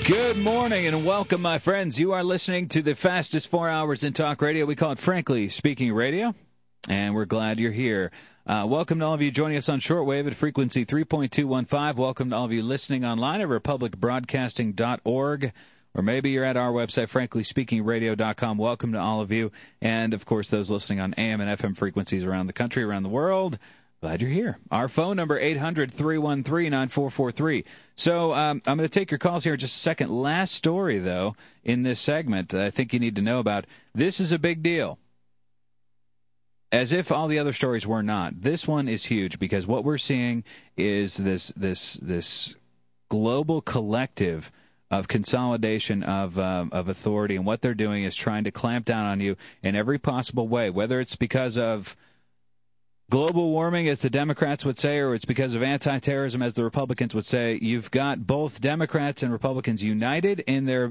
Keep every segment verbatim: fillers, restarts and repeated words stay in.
Good morning and welcome, my friends. You are listening to the fastest four hours in talk radio. We call it Frankly Speaking Radio, and we're glad you're here. Uh, welcome to all of you joining us on shortwave at frequency three point two one five. Welcome to all of you listening online at republic broadcasting dot org, or maybe you're at our website, frankly speaking radio dot com. Welcome to all of you, and, of course, those listening on A M and F M frequencies around the country, around the world. Glad you're here. Our phone number, eight hundred, three one three, nine four four three. So um, I'm going to take your calls here in just a second. Last story, though, in this segment that I think you need to know about. This is a big deal. As if all the other stories were not. This one is huge because what we're seeing is this this this global collective of consolidation of um, of authority, and what they're doing is trying to clamp down on you in every possible way, whether it's because of global warming, as the Democrats would say, or it's because of anti-terrorism, as the Republicans would say. You've got both Democrats and Republicans united in their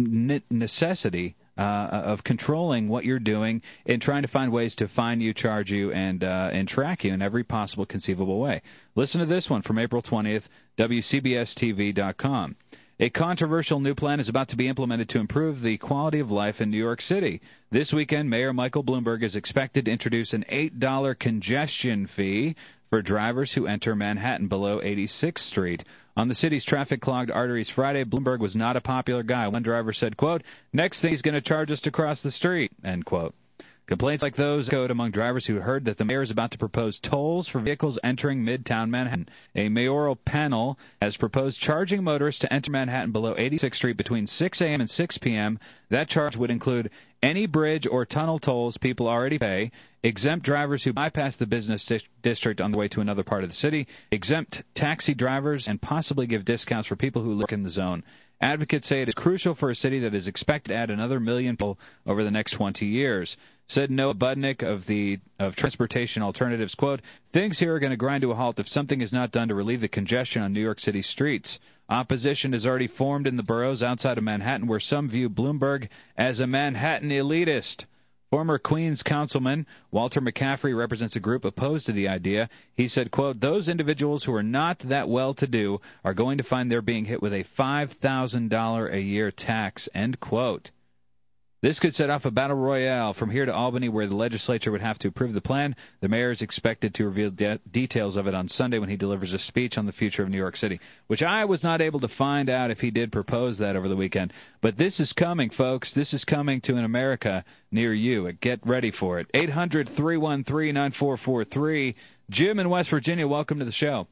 necessity uh, of controlling what you're doing and trying to find ways to fine you, charge you, and uh, and track you in every possible conceivable way. Listen to this one from April twentieth, W C B S T V dot com. A controversial new plan is about to be implemented to improve the quality of life in New York City. This weekend, Mayor Michael Bloomberg is expected to introduce an eight dollars congestion fee for drivers who enter Manhattan below eighty-sixth Street. On the city's traffic-clogged arteries Friday, Bloomberg was not a popular guy. One driver said, quote, "Next thing he's going to charge us to cross the street," end quote. Complaints like those echoed among drivers who heard that the mayor is about to propose tolls for vehicles entering Midtown Manhattan. A mayoral panel has proposed charging motorists to enter Manhattan below eighty-sixth Street between six a.m. and six p.m. That charge would include any bridge or tunnel tolls people already pay, exempt drivers who bypass the business di- district on the way to another part of the city, exempt taxi drivers, and possibly give discounts for people who live in the zone. Advocates say it is crucial for a city that is expected to add another million people over the next twenty years. Said Noah Budnick of the of Transportation Alternatives, quote, "Things here are going to grind to a halt if something is not done to relieve the congestion on New York City streets. Opposition has already formed in the boroughs outside of Manhattan, where some view Bloomberg as a Manhattan elitist." Former Queens councilman Walter McCaffrey represents a group opposed to the idea. He said, quote, "Those individuals who are not that well-to-do are going to find they're being hit with a five thousand dollars a year tax," end quote. This could set off a battle royale from here to Albany, where the legislature would have to approve the plan. The mayor is expected to reveal de- details of it on Sunday when he delivers a speech on the future of New York City, which I was not able to find out if he did propose that over the weekend. But this is coming, folks. This is coming to an America near you. Get ready for it. eight hundred, three one three, nine four four three. Jim in West Virginia, welcome to the show.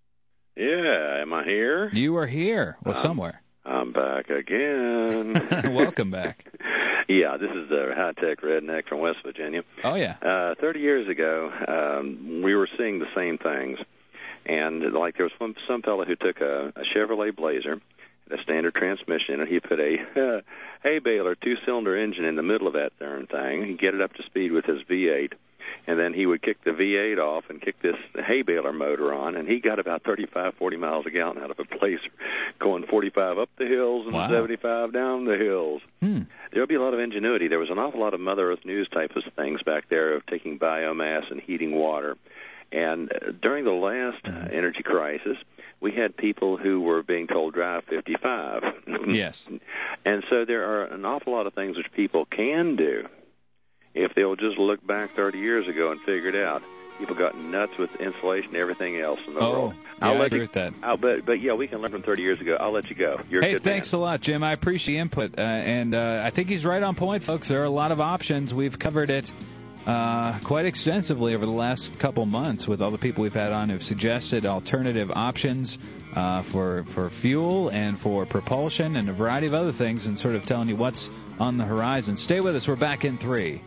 Yeah, am I here? You are here. Well, um, somewhere. I'm back again. Welcome back. Yeah, this is the high-tech redneck from West Virginia. Oh, yeah. Uh, thirty years ago, um, we were seeing the same things. And, like, there was some, some fellow who took a, a Chevrolet Blazer, a standard transmission, and he put a uh, hay baler two-cylinder engine in the middle of that darn thing. He'd get it up to speed with his V eight. And then he would kick the V eight off and kick this hay baler motor on, and he got about thirty-five, forty miles a gallon out of a Blazer, going forty-five up the hills and wow. seventy-five down the hills. Hmm. There would be a lot of ingenuity. There was an awful lot of Mother Earth News type of things back there of taking biomass and heating water. And uh, during the last uh, energy crisis, we had people who were being told drive fifty-five. Yes. And so there are an awful lot of things which people can do if they'll just look back thirty years ago and figure it out. People got nuts with insulation and everything else in the oh, world. Yeah, I'll I let agree you, with that. I'll, but, but, yeah, we can learn from thirty years ago. I'll let you go. You're hey, a good thanks man. a lot, Jim. I appreciate your input. Uh, and uh, I think he's right on point, folks. There are a lot of options. We've covered it uh, quite extensively over the last couple months with all the people we've had on who've suggested alternative options uh, for, for fuel and for propulsion and a variety of other things, and sort of telling you what's on the horizon. Stay with us. We're back in three.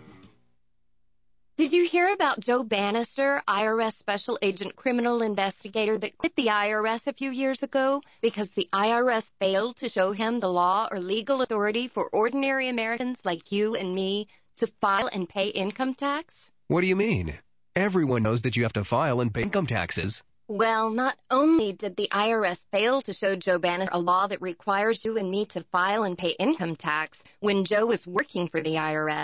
Did you hear about Joe Bannister, I R S Special Agent Criminal Investigator that quit the I R S a few years ago because the I R S failed to show him the law or legal authority for ordinary Americans like you and me to file and pay income tax? What do you mean? Everyone knows that you have to file and pay income taxes. Well, not only did the I R S fail to show Joe Bannister a law that requires you and me to file and pay income tax when Joe was working for the I R S,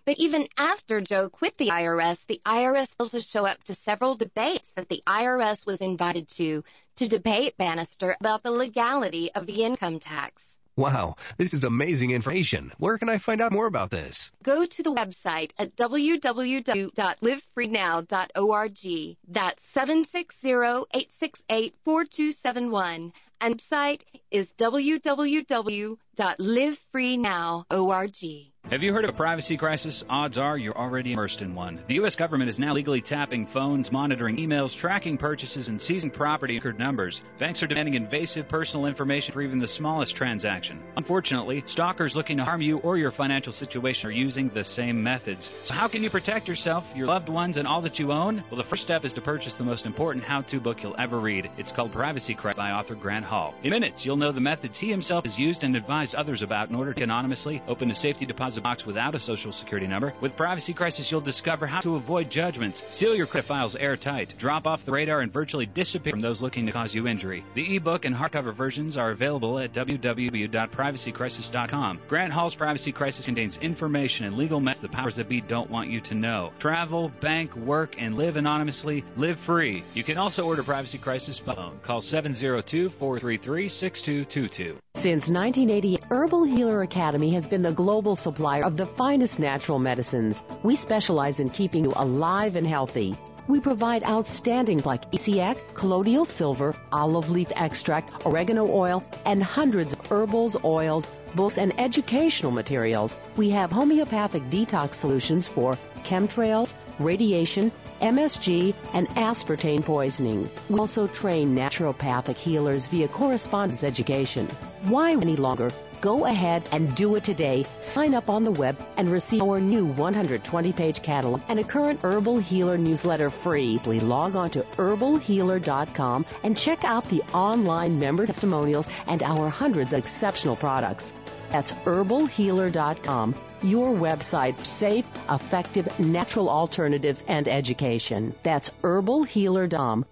But even after Joe quit the I R S, the I R S failed to show up to several debates that the I R S was invited to to debate Bannister about the legality of the income tax. Wow, this is amazing information. Where can I find out more about this? Go to the website at w w w dot live free now dot org. That's seven six zero, eight six eight, four two seven one. And website is w w w dot live free now dot org. Have you heard of a privacy crisis? Odds are you're already immersed in one. The U S government is now legally tapping phones, monitoring emails, tracking purchases, and seizing property record numbers. Banks are demanding invasive personal information for even the smallest transaction. Unfortunately, stalkers looking to harm you or your financial situation are using the same methods. So how can you protect yourself, your loved ones, and all that you own? Well, the first step is to purchase the most important how-to book you'll ever read. It's called Privacy Crisis by author Grant Hall. In minutes, you'll know the methods he himself has used and advised others about in order to anonymously open a safety deposit box without a social security number. With Privacy Crisis, you'll discover how to avoid judgments, seal your credit files airtight, drop off the radar, and virtually disappear from those looking to cause you injury. The ebook and hardcover versions are available at w w w dot privacy crisis dot com. Grant Hall's Privacy Crisis contains information and legal methods the powers that be don't want you to know. Travel, bank, work, and live anonymously. Live free. You can also order Privacy Crisis by phone. Call seven zero two, four three three, six two two two. Since nineteen eighty, Herbal Healer Academy has been the global supplier of the finest natural medicines. We specialize in keeping you alive and healthy. We provide outstanding like E C X, colloidal silver, olive leaf extract, oregano oil, and hundreds of herbals, oils, books, and educational materials. We have homeopathic detox solutions for chemtrails, radiation, M S G, and aspartame poisoning. We also train naturopathic healers via correspondence education. Why any longer? Go ahead and do it today. Sign up on the web and receive our new one hundred twenty page catalog and a current Herbal Healer newsletter free. We log on to herbal healer dot com and check out the online member testimonials and our hundreds of exceptional products. That's herbal healer dot com, your website for safe, effective, natural alternatives and education. That's herbal healer dot com.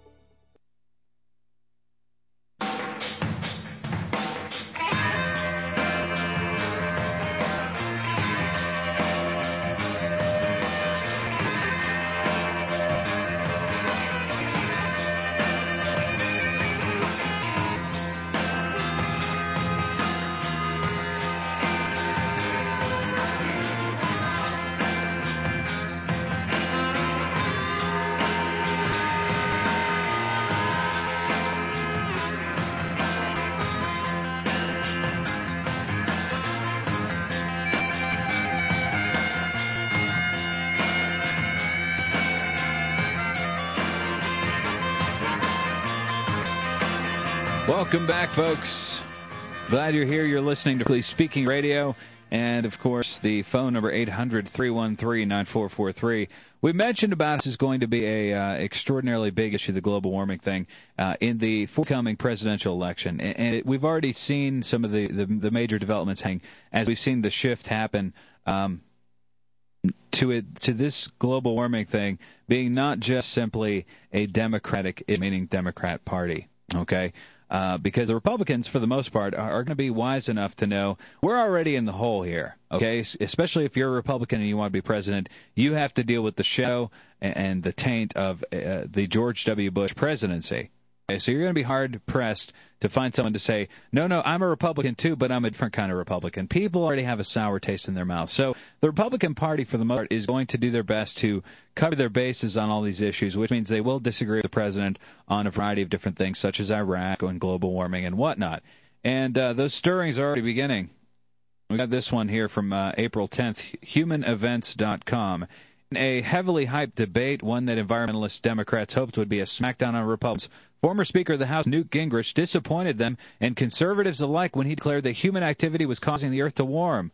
Welcome back, folks. Glad you're here. You're listening to Please Speaking Radio. And, of course, the phone number eight hundred, three one three, nine four four three. We mentioned about this is going to be a uh, extraordinarily big issue, the global warming thing, uh, in the forthcoming presidential election. And, and it, we've already seen some of the, the, the major developments hang as we've seen the shift happen um, to it to this global warming thing being not just simply a Democratic, meaning Democrat Party, okay? Uh, because the Republicans, for the most part, are, are going to be wise enough to know we're already in the hole here, okay? Especially if you're a Republican and you want to be president, you have to deal with the shadow and, and the taint of uh, the George W. Bush presidency. Okay? So you're going to be hard-pressed to find someone to say, no, no, I'm a Republican too, but I'm a different kind of Republican. People already have a sour taste in their mouth. So the Republican Party, for the most part, is going to do their best to cover their bases on all these issues, which means they will disagree with the president on a variety of different things, such as Iraq and global warming and whatnot. And uh, those stirrings are already beginning. We got this one here from uh, April tenth, human events dot com. In a heavily hyped debate, one that environmentalist Democrats hoped would be a smackdown on Republicans, former Speaker of the House Newt Gingrich disappointed them and conservatives alike when he declared that human activity was causing the earth to warm.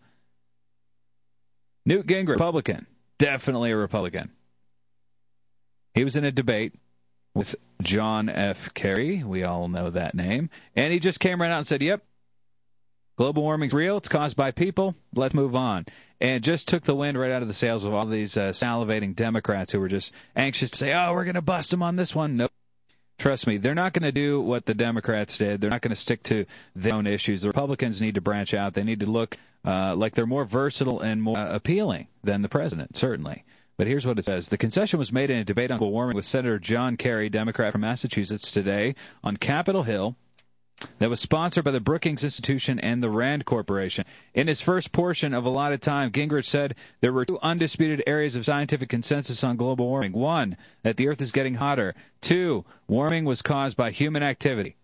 Newt Gingrich, Republican, definitely a Republican. He was in a debate with John F. Kerry, we all know that name, and he just came right out and said, yep, global warming's real, it's caused by people, let's move on. And just took the wind right out of the sails of all these uh, salivating Democrats who were just anxious to say, oh, we're going to bust them on this one. Nope. Trust me, they're not going to do what the Democrats did. They're not going to stick to their own issues. The Republicans need to branch out. They need to look uh, like they're more versatile and more uh, appealing than the president, certainly. But here's what it says. The concession was made in a debate on global warming with Senator John Kerry, Democrat from Massachusetts, today on Capitol Hill that was sponsored by the Brookings Institution and the Rand Corporation. In his first portion of allotted time, Gingrich said there were two undisputed areas of scientific consensus on global warming. One, that the Earth is getting hotter. Two, warming was caused by human activity.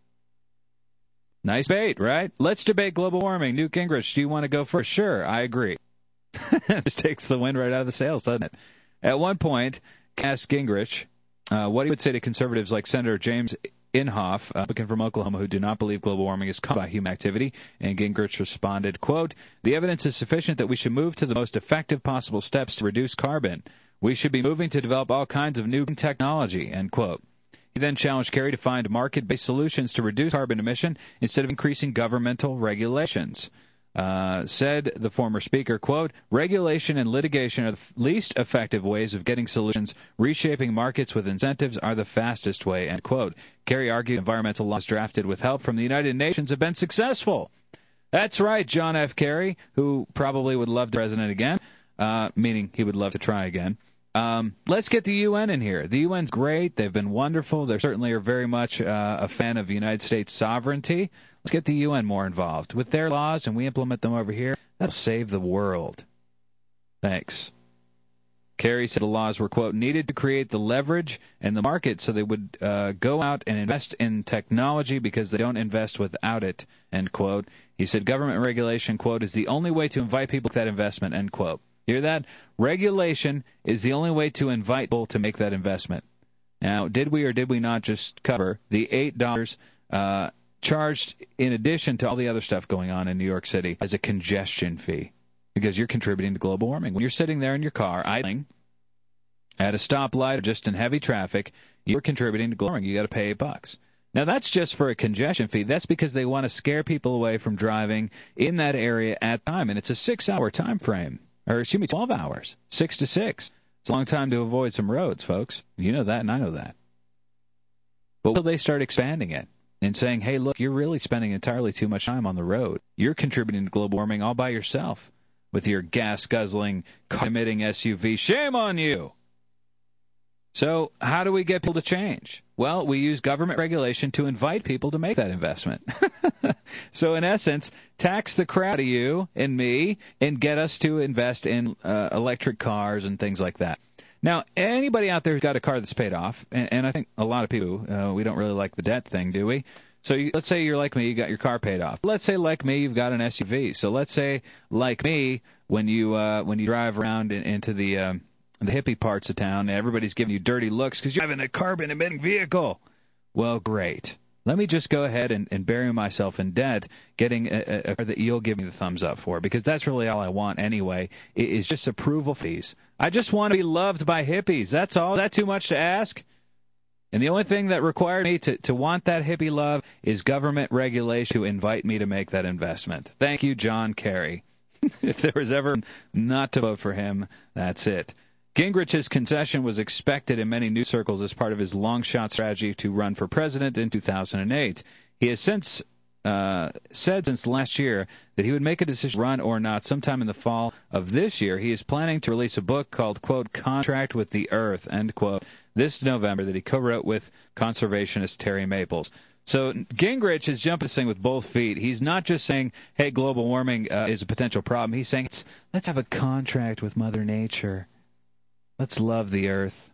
Nice debate, right? Let's debate global warming. Newt Gingrich, do you want to go first? Sure, I agree. Just takes the wind right out of the sails, doesn't it? At one point, asked Gingrich uh, what he would say to conservatives like Senator James Inhofe, Republican from Oklahoma, who do not believe global warming is caused by human activity, and Gingrich responded, quote, the evidence is sufficient that we should move to the most effective possible steps to reduce carbon. We should be moving to develop all kinds of new technology, end quote. He then challenged Kerry to find market-based solutions to reduce carbon emission instead of increasing governmental regulations. Uh, said the former speaker, quote, regulation and litigation are the least effective ways of getting solutions. Reshaping markets with incentives are the fastest way, end quote. Kerry argued environmental laws drafted with help from the United Nations have been successful. That's right, John F. Kerry, who probably would love to be president again, uh, meaning he would love to try again. Um, let's get the U N in here. The U N's great. They've been wonderful. They certainly are very much uh, a fan of United States sovereignty. Let's get the U N more involved. With their laws and we implement them over here, that'll save the world. Thanks. Kerry said the laws were, quote, needed to create the leverage and the market so they would uh, go out and invest in technology because they don't invest without it, end quote. He said government regulation, quote, is the only way to invite people to that investment, end quote. Hear that? Regulation is the only way to invite people to make that investment. Now, did we or did we not just cover the eight dollars uh, charged in addition to all the other stuff going on in New York City as a congestion fee? Because you're contributing to global warming. When you're sitting there in your car idling at a stoplight or just in heavy traffic, you're contributing to global warming. You got to pay eight bucks. Now, that's just for a congestion fee. That's because they want to scare people away from driving in that area at time, and it's a six-hour time frame. Or, excuse me, twelve hours, six to six. It's a long time to avoid some roads, folks. You know that, and I know that. But will they start expanding it and saying, hey, look, you're really spending entirely too much time on the road. You're contributing to global warming all by yourself with your gas-guzzling, car-emitting S U V. Shame on you! So how do we get people to change? Well, we use government regulation to invite people to make that investment. So, in essence, tax the crap out of you and me and get us to invest in uh, electric cars and things like that. Now, anybody out there who's got a car that's paid off, and, and I think a lot of people, uh, we don't really like the debt thing, do we? So you, let's say you're like me, you got your car paid off. Let's say, like me, you've got an S U V. So let's say, like me, when you uh, when you drive around in, into the um, the hippie parts of town, everybody's giving you dirty looks because you're driving a carbon-emitting vehicle. Well, great. Let me just go ahead and, and bury myself in debt getting a, a car that you'll give me the thumbs up for, because that's really all I want anyway, is just approval fees. I just want to be loved by hippies. That's all. Is that too much to ask? And the only thing that required me to, to want that hippie love is government regulation to invite me to make that investment. Thank you, John Kerry. If there was ever not to vote for him, that's it. Gingrich's concession was expected in many news circles as part of his long-shot strategy to run for president in two thousand eight. He has since uh, said since last year that he would make a decision to run or not sometime in the fall of this year. He is planning to release a book called, quote, Contract with the Earth, end quote, this November that he co-wrote with conservationist Terry Maples. So Gingrich is jumping this thing with both feet. He's not just saying, hey, global warming uh, is a potential problem. He's saying, let's have a contract with Mother Nature. Let's love the earth.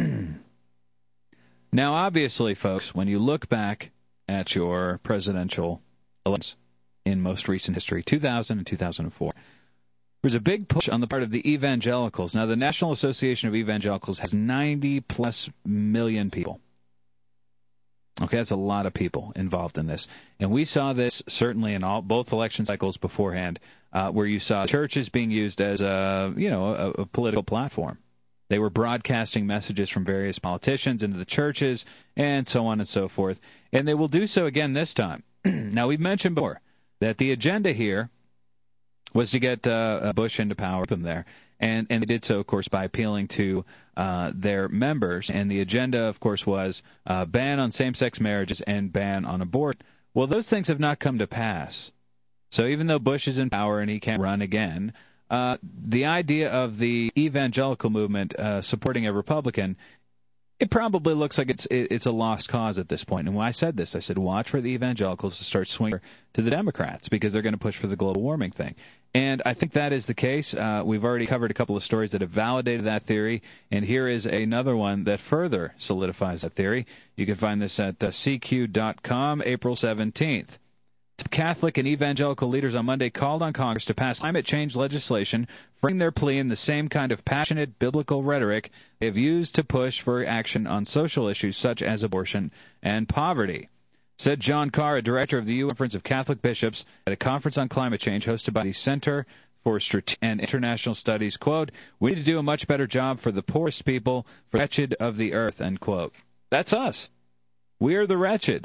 Now, obviously, folks, when you look back at your presidential elections in most recent history, two thousand and two thousand four, there was a big push on the part of the evangelicals. Now, the National Association of Evangelicals has ninety plus million people. Okay, that's a lot of people involved in this. And we saw this certainly in all both election cycles beforehand, uh, where you saw churches being used as a, you know, a, a political platform. They were broadcasting messages from various politicians into the churches and so on and so forth. And they will do so again this time. Now, we've mentioned before that the agenda here was to get uh, Bush into power, keep him there. And, and they did so, of course, by appealing to uh, their members. And the agenda, of course, was uh, ban on same-sex marriages and ban on abortion. Well, those things have not come to pass. So even though Bush is in power and he can't run again, uh, the idea of the evangelical movement uh, supporting a Republican, it probably looks like it's it's a lost cause at this point. And when I said this, I said, watch for the evangelicals to start swinging to the Democrats because they're going to push for the global warming thing. And I think that is the case. Uh, we've already covered a couple of stories that have validated that theory, and here is another one that further solidifies that theory. You can find this at uh, C Q dot com, April seventeenth. Catholic and evangelical leaders on Monday called on Congress to pass climate change legislation, bringing their plea in the same kind of passionate biblical rhetoric they have used to push for action on social issues such as abortion and poverty. Said John Carr, a director of the U N Conference of Catholic Bishops, at a conference on climate change hosted by the Center for Strategic and International Studies, quote, "We need to do a much better job for the poorest people, for the wretched of the earth," end quote. That's us. We are the wretched.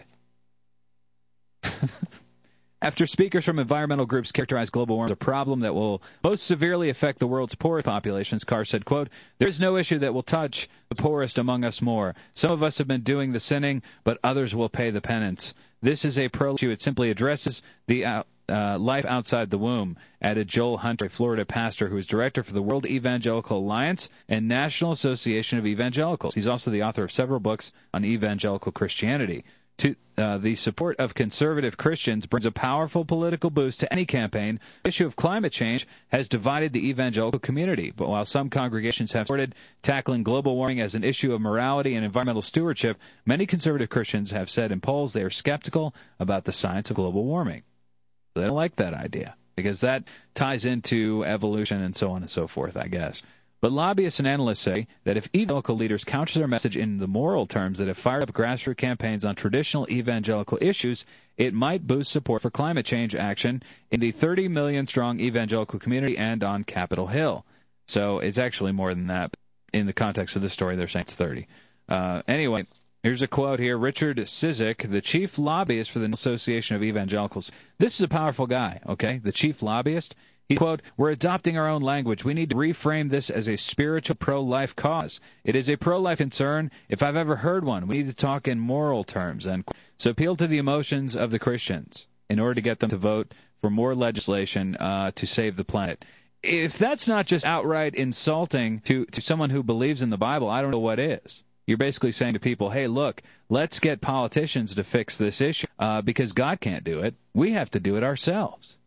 After speakers from environmental groups characterized global warming as a problem that will most severely affect the world's poorest populations, Carr said, quote, "There is no issue that will touch the poorest among us more. Some of us have been doing the sinning, but others will pay the penance. This is a pro issue. It simply addresses the uh, uh, life outside the womb," added Joel Hunter, a Florida pastor who is director for the World Evangelical Alliance and National Association of Evangelicals. He's also the author of several books on evangelical Christianity. To, uh, the support of conservative Christians brings a powerful political boost to any campaign. The issue of climate change has divided the evangelical community. But while some congregations have supported tackling global warming as an issue of morality and environmental stewardship, many conservative Christians have said in polls they are skeptical about the science of global warming. They don't like that idea because that ties into evolution and so on and so forth, I guess. But lobbyists and analysts say that if evangelical leaders couch their message in the moral terms that have fired up grassroots campaigns on traditional evangelical issues, it might boost support for climate change action in the thirty million strong evangelical community and on Capitol Hill. So it's actually more than that. In the context of this story, they're saying it's thirty. Uh, anyway, here's a quote here. Richard Cizik, the chief lobbyist for the Association of Evangelicals. This is a powerful guy, okay? The chief lobbyist. He, quote, "We're adopting our own language. We need to reframe this as a spiritual pro-life cause. It is a pro-life concern. If I've ever heard one, we need to talk in moral terms." And so appeal to the emotions of the Christians in order to get them to vote for more legislation uh, to save the planet. If that's not just outright insulting to, to someone who believes in the Bible, I don't know what is. You're basically saying to people, hey, look, let's get politicians to fix this issue uh, because God can't do it. We have to do it ourselves.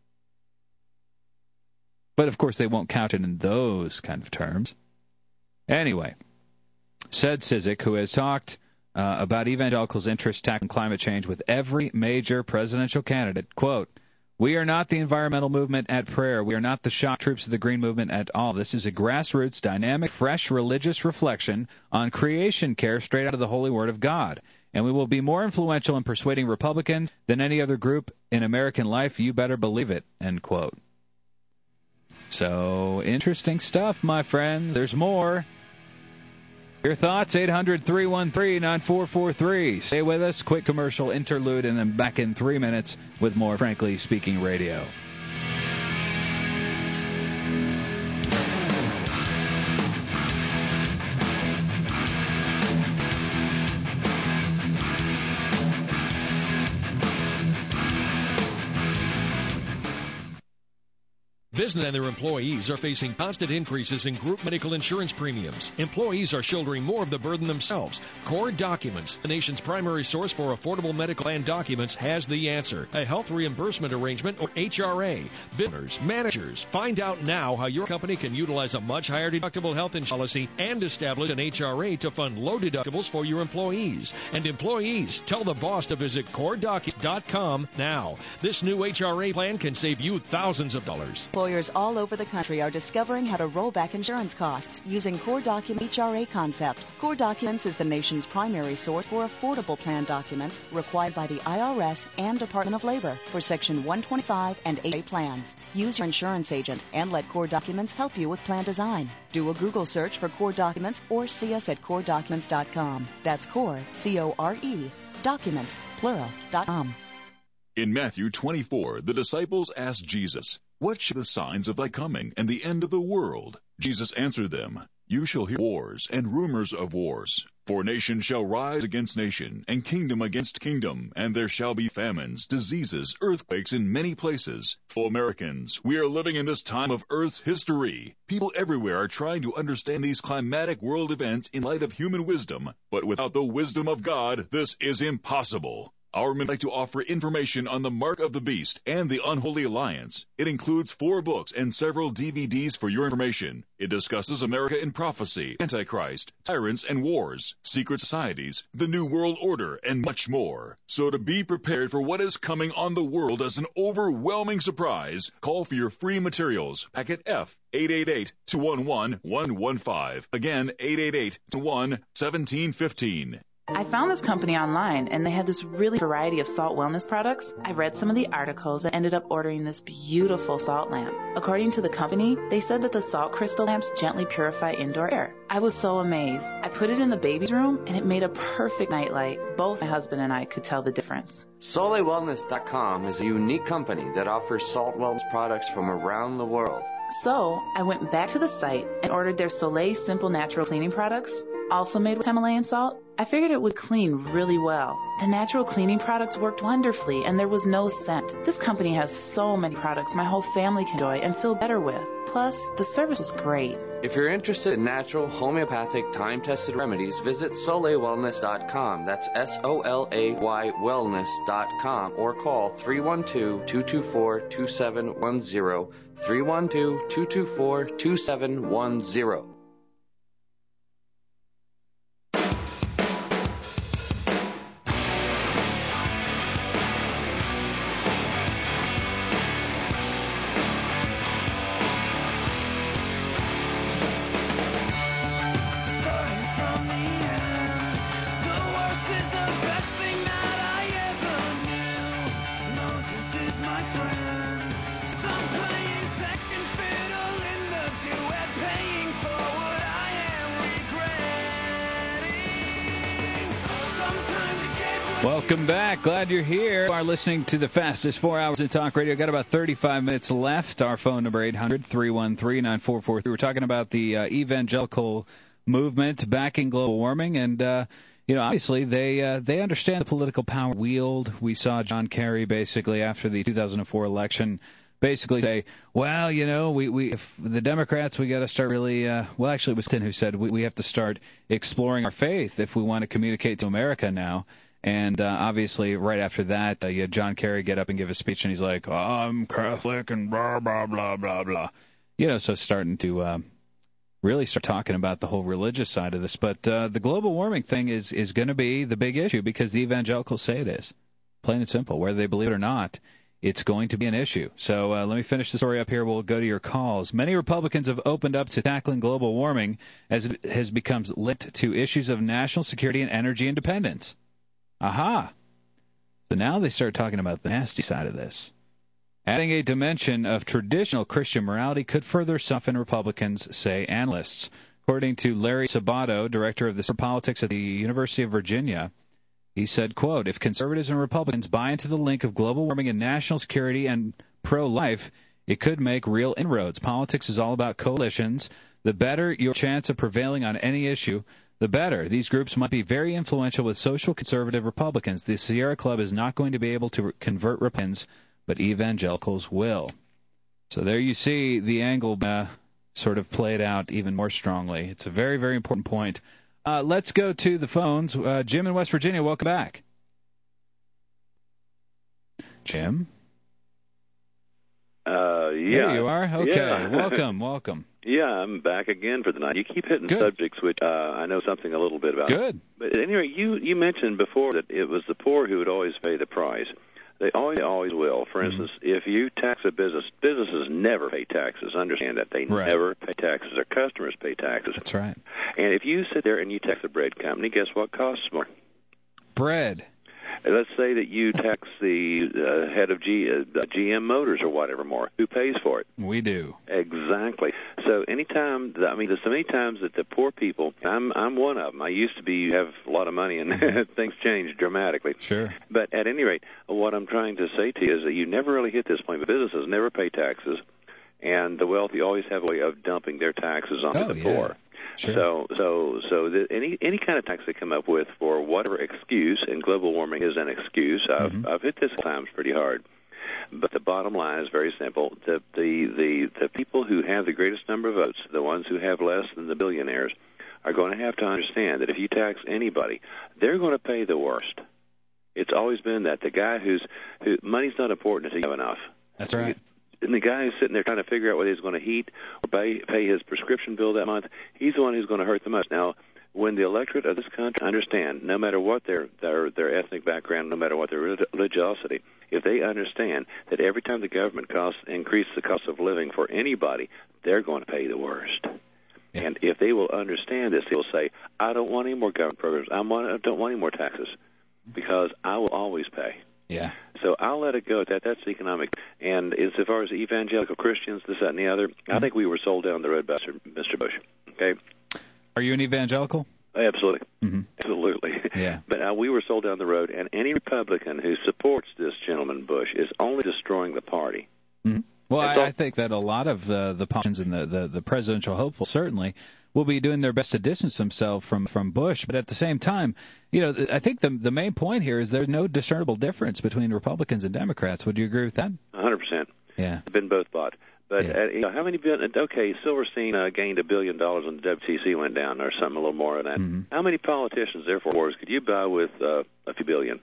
But, of course, they won't count it in those kind of terms. Anyway, said Cizik, who has talked uh, about evangelicals' interest tackling climate change with every major presidential candidate, quote, "We are not the environmental movement at prayer. We are not the shock troops of the green movement at all. This is a grassroots, dynamic, fresh religious reflection on creation care straight out of the Holy Word of God. And we will be more influential in persuading Republicans than any other group in American life. You better believe it," end quote. So, interesting stuff, my friends. There's more. Your thoughts, eight hundred, three one three, nine four four three. Stay with us. Quick commercial interlude, and then back in three minutes with more Frankly Speaking Radio. Business and their employees are facing constant increases in group medical insurance premiums. Employees are shouldering more of the burden themselves. Core Documents, the nation's primary source for affordable medical plan documents, has the answer. A health reimbursement arrangement, or H R A. Builders, managers, find out now how your company can utilize a much higher deductible health insurance policy and establish an H R A to fund low deductibles for your employees. And employees, tell the boss to visit core documents dot com now. This new H R A plan can save you thousands of dollars. Employers all over the country are discovering how to roll back insurance costs using Core Document H R A concept. Core Documents is the nation's primary source for affordable plan documents required by the I R S and Department of Labor for Section one twenty-five and H R A plans. Use your insurance agent and let Core Documents help you with plan design. Do a Google search for Core Documents or see us at core documents dot com. That's Core, C O R E, documents, plural, dot com. In Matthew twenty-four, the disciples asked Jesus, What shall be the signs of thy coming and the end of the world? Jesus answered them, You shall hear wars and rumors of wars. For nation shall rise against nation, and kingdom against kingdom, and there shall be famines, diseases, earthquakes in many places. For Americans, we are living in this time of Earth's history. People everywhere are trying to understand these climatic world events in light of human wisdom, but without the wisdom of God, this is impossible. Our men like to offer information on the Mark of the Beast and the Unholy Alliance. It includes four books and several D V Ds for your information. It discusses America in prophecy, Antichrist, tyrants and wars, secret societies, the New World Order, and much more. So to be prepared for what is coming on the world as an overwhelming surprise, call for your free materials. Packet F, eight eight eight, two one one, one one five. Again, eight eight eight, two one one, one seven one five. I found this company online, and they had this really variety of salt wellness products. I read some of the articles and ended up ordering this beautiful salt lamp. According to the company, they said that the salt crystal lamps gently purify indoor air. I was so amazed. I put it in the baby's room, and it made a perfect nightlight. Both my husband and I could tell the difference. Soleil Wellness dot com is a unique company that offers salt wellness products from around the world. So I went back to the site and ordered their Soleil Simple Natural Cleaning products, also made with Himalayan salt. I figured it would clean really well. The natural cleaning products worked wonderfully, and there was no scent. This company has so many products my whole family can enjoy and feel better with. Plus, the service was great. If you're interested in natural, homeopathic, time-tested remedies, visit Soleil Wellness dot com. That's S O L A Y Wellness dot com, or call three one two, two two four, two seven one zero, three one two, two two four, two seven one zero. Welcome back. Glad you're here. You are listening to the fastest four hours in talk radio. Got about thirty-five minutes left. Our phone number, eight hundred, three one three, nine four four three. We're talking about the uh, evangelical movement backing global warming. And, uh, you know, obviously they uh, they understand the political power wield. We saw John Kerry basically after the two thousand four election basically say, well, you know, we, we if the Democrats, we got to start really, uh, well, actually it was Tin who said we, we have to start exploring our faith if we want to communicate to America now. And uh, obviously, right after that, uh, you had John Kerry get up and give a speech, and he's like, oh, I'm Catholic and blah, blah, blah, blah, blah. You know, so starting to uh, really start talking about the whole religious side of this. But uh, the global warming thing is, is going to be the big issue because the evangelicals say it is. Plain and simple. Whether they believe it or not, it's going to be an issue. So uh, let me finish the story up here. We'll go to your calls. Many Republicans have opened up to tackling global warming as it has become linked to issues of national security and energy independence. Aha. So now they start talking about the nasty side of this. Adding a dimension of traditional Christian morality could further soften Republicans, say analysts. According to Larry Sabato, director of the Center for Politics at the University of Virginia, he said, quote, if conservatives and Republicans buy into the link of global warming and national security and pro-life, it could make real inroads. Politics is all about coalitions. The better your chance of prevailing on any issue, the better. These groups might be very influential with social conservative Republicans. The Sierra Club is not going to be able to convert Republicans, but evangelicals will. So there you see the angle uh, sort of played out even more strongly. It's a very, very important point. Uh, let's go to the phones. Uh, Jim in West Virginia, welcome back. Jim? Uh, yeah. There you are. Okay. Yeah. welcome, welcome. Yeah, I'm back again for the night. You keep hitting Good. subjects which uh, I know something a little bit about. Good. But anyway, you, you mentioned before that it was the poor who would always pay the price. They always, they always will. For Mm-hmm. instance, if you tax a business, businesses never pay taxes. Understand that. They Right. never pay taxes. Their customers pay taxes. That's right. And if you sit there and you tax a bread company, guess what costs more? Bread. Let's say that you tax the uh, head of G, uh, G M Motors or whatever more. Who pays for it? We do. Exactly. so anytime, I mean, there's so many times that the poor people, I'm I'm one of them. I used to be, you have a lot of money, and things change dramatically. Sure. But at any rate, what I'm trying to say to you is that you never really hit this point. But businesses never pay taxes, and the wealthy always have a way of dumping their taxes onto oh, the yeah. poor. Sure. So, so, so the, any any kind of tax they come up with for whatever excuse, and global warming is an excuse. I've Mm-hmm. I've hit this at times pretty hard, but the bottom line is very simple: the the the the people who have the greatest number of votes, the ones who have less than the billionaires, are going to have to understand that if you tax anybody, they're going to pay the worst. It's always been that the guy who's who money's not important until you have enough. That's right. And the guy who's sitting there trying to figure out whether he's going to heat or pay, pay his prescription bill that month, he's the one who's going to hurt the most. Now, when the electorate of this country understand, no matter what their their, their ethnic background, no matter what their religiosity, if they understand that every time the government costs increase the cost of living for anybody, they're going to pay the worst. Yeah. And if they will understand this, they'll say, I don't want any more government programs. I, want, I don't want any more taxes because I will always pay. Yeah. So I'll let it go at that. That's economic. And as far as evangelical Christians, this, that, and the other, mm-hmm. I think we were sold down the road by Mister Bush. Okay. Are you an evangelical? Absolutely. Mm-hmm. Absolutely. Yeah. But uh, we were sold down the road, and any Republican who supports this gentleman Bush is only destroying the party. Mm-hmm. Well, I, all- I think that a lot of uh, the politicians and the, the, the presidential hopefuls certainly will be doing their best to distance themselves from, from Bush. But at the same time, you know, I think the the main point here is there's no discernible difference between Republicans and Democrats. Would you agree with that? one hundred percent. Yeah. Been both bought. But Yeah. uh, you know, how many billion? Okay, Silverstein uh, gained a billion dollars when the W T C went down, or something a little more than that. Mm-hmm. How many politicians, therefore, wars could you buy with uh, a few billion?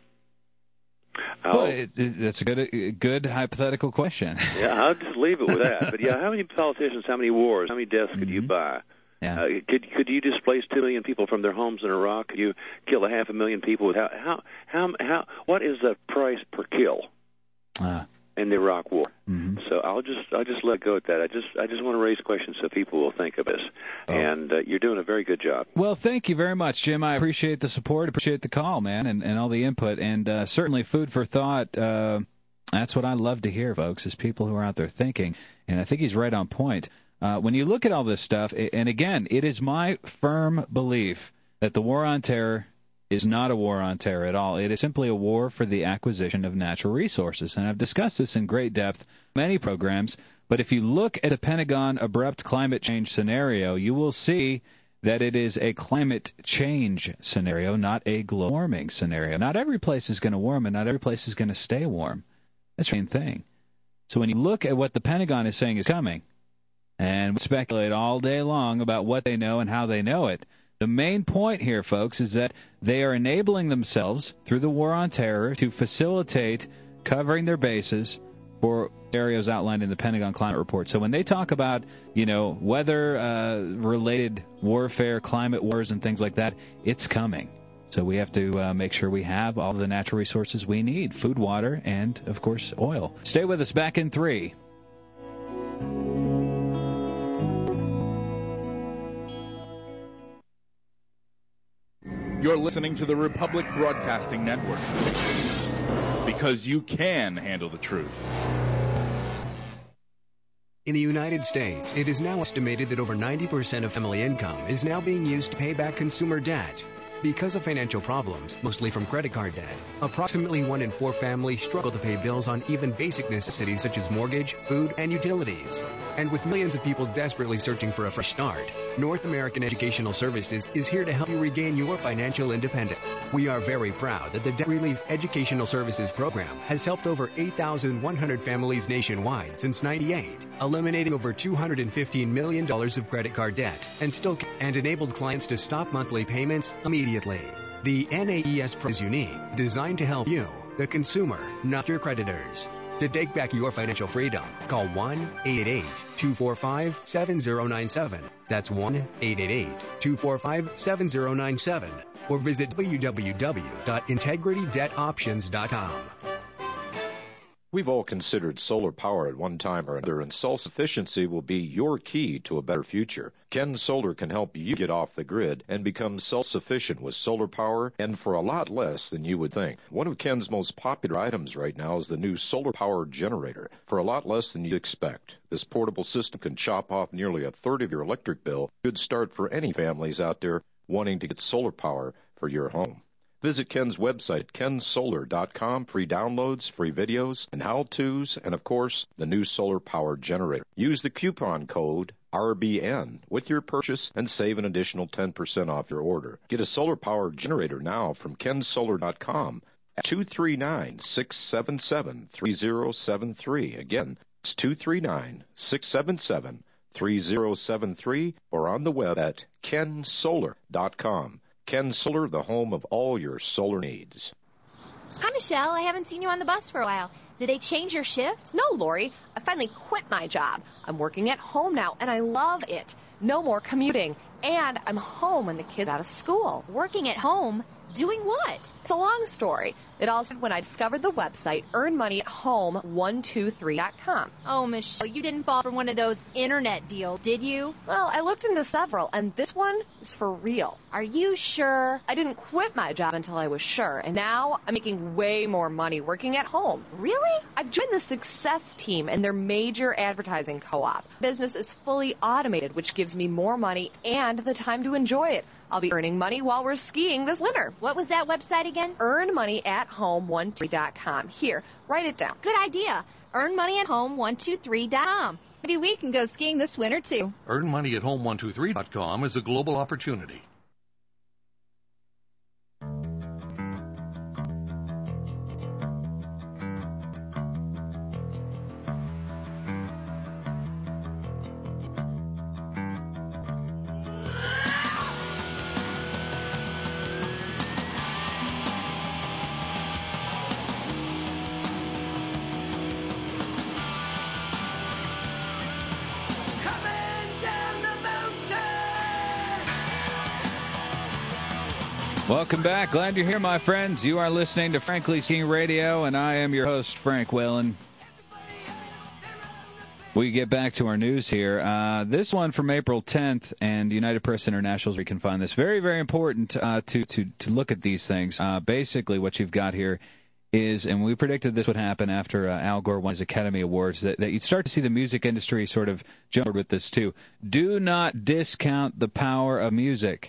Well, I'll- it, it, that's a good a good hypothetical question. Yeah, I'll just leave it with that. But yeah, how many politicians, how many wars, how many deaths could you buy? Yeah. Uh, could could you displace two million people from their homes in Iraq? Could you kill a half a million people? With how how how how? What is the price per kill Uh, in the Iraq War? mm-hmm. So I'll just I'll just let go at that. I just I just want to raise questions so people will think of this. Oh. And uh, you're doing a very good job. Well, thank you very much, Jim. I appreciate the support, appreciate the call, man, and, and all the input, and uh, certainly food for thought. Uh, that's what I love to hear, folks, is people who are out there thinking, and I think he's right on point. Uh, when you look at all this stuff, and again, it is my firm belief that the war on terror is not a war on terror at all. It is simply a war for the acquisition of natural resources. And I've discussed this in great depth in many programs. But if you look at the Pentagon abrupt climate change scenario, you will see that it is a climate change scenario, not a global warming scenario. Not every place is going to warm, and not every place is going to stay warm. That's the main thing. So when you look at what the Pentagon is saying is coming, and we speculate all day long about what they know and how they know it, the main point here, folks, is that they are enabling themselves through the war on terror to facilitate covering their bases for scenarios outlined in the Pentagon Climate Report. So when they talk about, you know, weather-related uh, warfare, climate wars, and things like that, it's coming. So we have to uh, make sure we have all the natural resources we need, food, water, and, of course, oil. Stay with us. Back in three. You're listening to the Republic Broadcasting Network, because you can handle the truth. In the United States, it is now estimated that over ninety percent of family income is now being used to pay back consumer debt. Because of financial problems, mostly from credit card debt, approximately one in four families struggle to pay bills on even basic necessities such as mortgage, food, and utilities. And with millions of people desperately searching for a fresh start, North American Educational Services is here to help you regain your financial independence. We are very proud that the Debt Relief Educational Services Program has helped over eight thousand one hundred families nationwide since ninety-eight, eliminating over two hundred fifteen million dollars of credit card debt, and still and enabled clients to stop monthly payments immediately. The N A E S program is unique, designed to help you, the consumer, not your creditors. To take back your financial freedom, call one eight eight eight, two four five, seven zero nine seven. That's one eight eight eight, two four five, seven zero nine seven. Or visit w w w dot integrity debt options dot com. We've all considered solar power at one time or another, and self-sufficiency will be your key to a better future. Ken Solar can help you get off the grid and become self-sufficient with solar power, and for a lot less than you would think. One of Ken's most popular items right now is the new solar power generator, for a lot less than you'd expect. This portable system can chop off nearly a third of your electric bill. Good start for any families out there wanting to get solar power for your home. Visit Ken's website, ken solar dot com. Free downloads, free videos, and how-tos, and, of course, the new solar power generator. Use the coupon code R B N with your purchase and save an additional ten percent off your order. Get a solar power generator now from ken solar dot com at two three nine, six seven seven, three zero seven three. Again, it's two three nine, six seven seven, three zero seven three, or on the web at ken solar dot com. Ken Solar, the home of all your solar needs. Hi, Michelle. I haven't seen you on the bus for a while. Did they change your shift? No, Lori. I finally quit my job. I'm working at home now, and I love it. No more commuting. And I'm home when the kids are out of school. Working at home? Doing what? It's a long story. It all started when I discovered the website earn money at home one two three dot com. Oh, Michelle, you didn't fall for one of those internet deals, did you? Well, I looked into several, and this one is for real. Are you sure? I didn't quit my job until I was sure, and now I'm making way more money working at home. Really? I've joined the Success Team and their major advertising co-op. Business is fully automated, which gives me more money and the time to enjoy it. I'll be earning money while we're skiing this winter. What was that website again? earn money at home one two three dot com. Here, write it down. Good idea. earn money at home one two three dot com. Maybe we can go skiing this winter, too. earn money at home one two three dot com is a global opportunity. Welcome back. Glad you're here, my friends. You are listening to Frankly Speaking Radio, and I am your host, Frank Whalen. We get back to our news here. Uh, this one from April tenth, and United Press International, we can find this. Very, very important uh, to, to, to look at these things. Uh, basically, what you've got here is, and we predicted this would happen after uh, Al Gore won his Academy Awards, that, that you'd start to see the music industry sort of jump with this, too. Do not discount the power of music.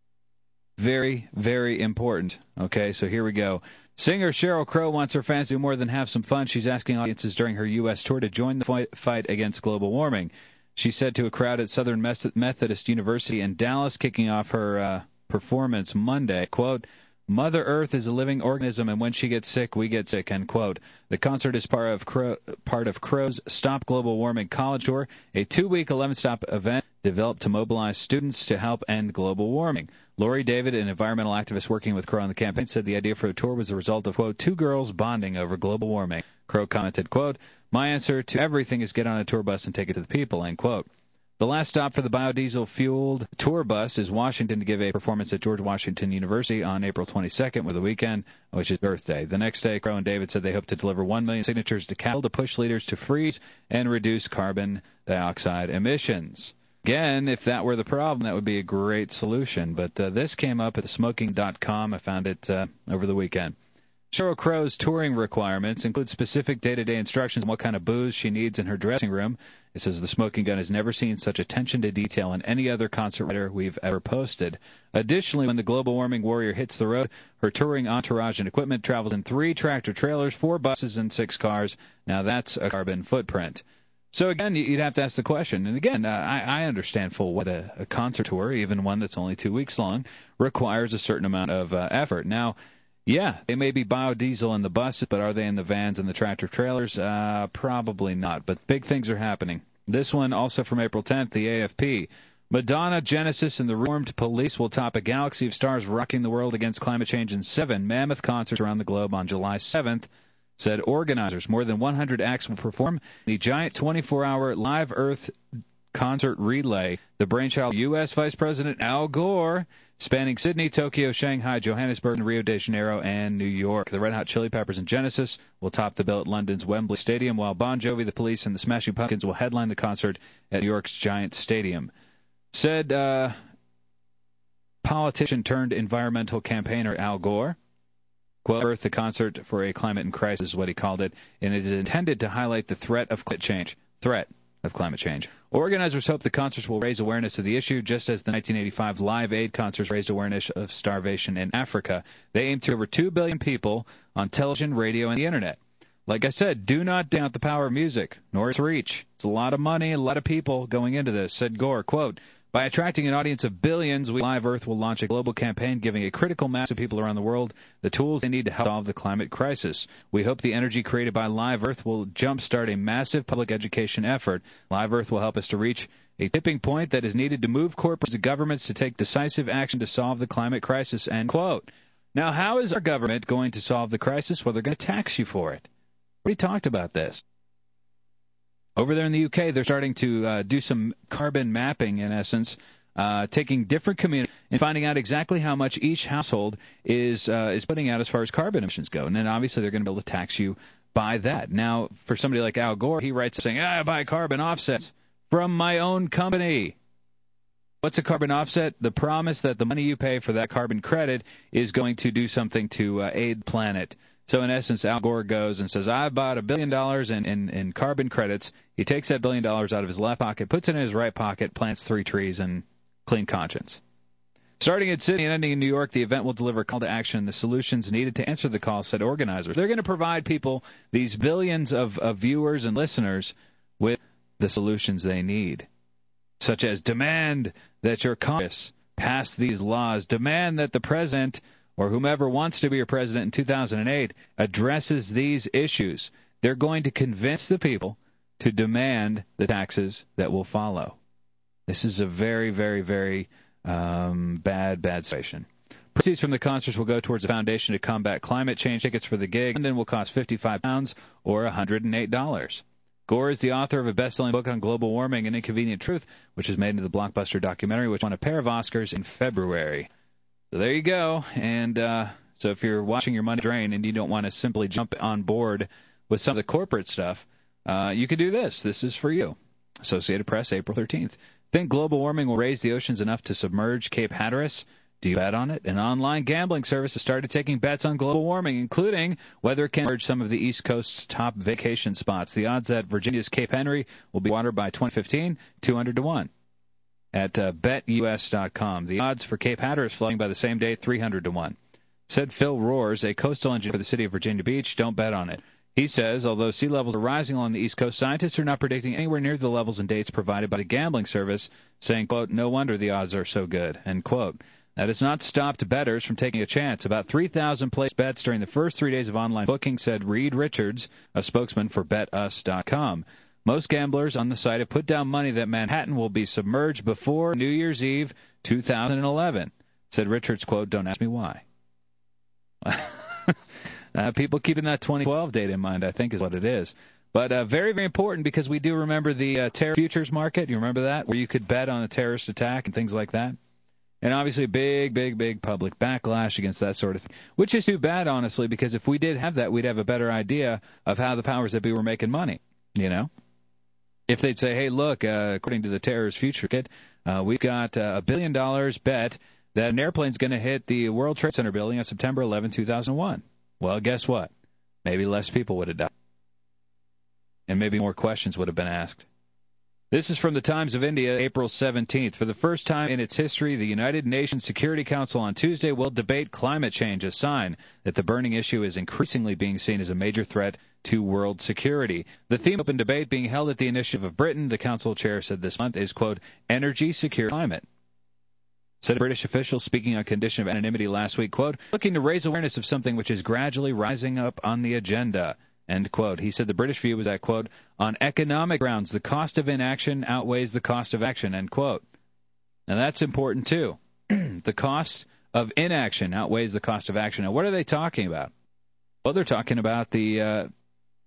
Very, very important. Okay, so here we go. Singer Sheryl Crow wants her fans to do more than have some fun. She's asking audiences during her U S tour to join the fight against global warming. She said to a crowd at Southern Methodist University in Dallas, kicking off her uh, performance Monday, quote, "Mother Earth is a living organism, and when she gets sick, we get sick," end quote. The concert is part of, Crow, part of Crow's Stop Global Warming College Tour, a two-week eleven-stop event developed to mobilize students to help end global warming. Lori David, an environmental activist working with Crow on the campaign, said the idea for the tour was the result of, quote, two girls bonding over global warming. Crow commented, quote, "My answer to everything is get on a tour bus and take it to the people," end quote. The last stop for the biodiesel-fueled tour bus is Washington to give a performance at George Washington University on April twenty-second with a weekend, which is Earth Day. The next day, Crow and David said they hope to deliver one million signatures to Cal to push leaders to freeze and reduce carbon dioxide emissions. Again, if that were the problem, that would be a great solution. But uh, this came up at the smoking dot com. I found it uh, over the weekend. Sheryl Crow's touring requirements include specific day-to-day instructions on what kind of booze she needs in her dressing room. It says the Smoking Gun has never seen such attention to detail in any other concert writer we've ever posted. Additionally, when the global warming warrior hits the road, her touring entourage and equipment travels in three tractor-trailers, four buses, and six cars. Now that's a carbon footprint. So, again, you'd have to ask the question. And, again, uh, I, I understand full what a, a concert tour, even one that's only two weeks long, requires a certain amount of uh, effort. Now, yeah, they may be biodiesel in the buses, but are they in the vans and the tractor-trailers? Uh, probably not, but big things are happening. This one also from April tenth, the A F P. Madonna, Genesis, and the Reformed Police will top a galaxy of stars rocking the world against climate change in seven mammoth concerts around the globe on July seventh, said organizers. More than one hundred acts will perform the giant twenty-four hour live Earth concert relay, the brainchild of U S. Vice President Al Gore, spanning Sydney, Tokyo, Shanghai, Johannesburg, Rio de Janeiro, and New York. The Red Hot Chili Peppers and Genesis will top the bill at London's Wembley Stadium, while Bon Jovi, the Police, and the Smashing Pumpkins will headline the concert at New York's Giant Stadium. Said uh, politician turned environmental campaigner Al Gore, quote, Earth, the concert for a climate in crisis is what he called it, and it is intended to highlight the threat of climate change. Threat of climate change. Organizers hope the concerts will raise awareness of the issue, just as the nineteen eighty-five Live Aid concerts raised awareness of starvation in Africa. They aim to over two billion people on television, radio, and the Internet. Like I said, do not doubt the power of music, nor its reach. It's a lot of money, a lot of people going into this, said Gore, quote, by attracting an audience of billions, we Live Earth will launch a global campaign giving a critical mass of people around the world the tools they need to help solve the climate crisis. We hope the energy created by Live Earth will jumpstart a massive public education effort. Live Earth will help us to reach a tipping point that is needed to move corporations and governments to take decisive action to solve the climate crisis, end quote. Now, how is our government going to solve the crisis? Well, they're going to tax you for it. We already talked about this. Over there in the U K, they're starting to uh, do some carbon mapping, in essence, uh, taking different communities and finding out exactly how much each household is uh, is putting out as far as carbon emissions go. And then obviously they're going to be able to tax you by that. Now, for somebody like Al Gore, he writes saying, ah, I buy carbon offsets from my own company. What's a carbon offset? The promise that the money you pay for that carbon credit is going to do something to uh, aid the planet. So, in essence, Al Gore goes and says, I bought a billion dollars in, in, in carbon credits. He takes that billion dollars out of his left pocket, puts it in his right pocket, plants three trees, and clean conscience. Starting in Sydney and ending in New York, the event will deliver a call to action and the solutions needed to answer the call, said organizers. They're going to provide people, these billions of, of viewers and listeners, with the solutions they need, such as demand that your Congress pass these laws, demand that the president or whomever wants to be your president in two thousand eight addresses these issues. They're going to convince the people to demand the taxes that will follow. This is a very, very, very um, bad, bad situation. Proceeds from the concerts will go towards a foundation to combat climate change. Tickets for the gig London will cost fifty-five pounds or one hundred eight dollars. Gore is the author of a best-selling book on global warming and Inconvenient Truth, which is made into the blockbuster documentary, which won a pair of Oscars in February. So there you go. And uh, so if you're watching your money drain and you don't want to simply jump on board with some of the corporate stuff, uh, you can do this. This is for you. Associated Press, April thirteenth. Think global warming will raise the oceans enough to submerge Cape Hatteras? Do you bet on it? An online gambling service has started taking bets on global warming, including whether it can merge some of the East Coast's top vacation spots. The odds that Virginia's Cape Henry will be watered by twenty fifteen, two hundred to one. At uh, bet U S dot com. The odds for Cape Hatteras flooding by the same date, three hundred to one. Said Phil Roars, a coastal engineer for the city of Virginia Beach, don't bet on it. He says, although sea levels are rising along the East Coast, scientists are not predicting anywhere near the levels and dates provided by the gambling service, saying, quote, no wonder the odds are so good, end quote. That has not stopped bettors from taking a chance. About three thousand placed bets during the first three days of online booking, said Reed Richards, a spokesman for bet us dot com. Most gamblers on the site have put down money that Manhattan will be submerged before New Year's Eve two thousand eleven. Said Richards, quote, don't ask me why. uh, people keeping that twenty twelve date in mind, I think, is what it is. But uh, very, very important because we do remember the uh, terror futures market. You remember that? Where you could bet on a terrorist attack and things like that. And obviously big, big, big public backlash against that sort of thing, which is too bad, honestly, because if we did have that, we'd have a better idea of how the powers that be were making money, you know? If they'd say, hey, look, uh, according to the terrorist future kit, uh, we've got uh, a billion dollars bet that an airplane's going to hit the World Trade Center building on September eleventh, two thousand one. Well, guess what? Maybe less people would have died. And maybe more questions would have been asked. This is from the Times of India, April seventeenth. For the first time in its history, the United Nations Security Council on Tuesday will debate climate change, a sign that the burning issue is increasingly being seen as a major threat to world security. The theme of open debate being held at the initiative of Britain, the council chair said this month, is, quote, energy, secure, climate. Said a British official speaking on condition of anonymity last week, quote, looking to raise awareness of something which is gradually rising up on the agenda. End quote. He said the British view was that, quote, on economic grounds, the cost of inaction outweighs the cost of action, end quote. Now, that's important, too. The cost of inaction outweighs the cost of action. Now, what are they talking about? Well, they're talking about the uh,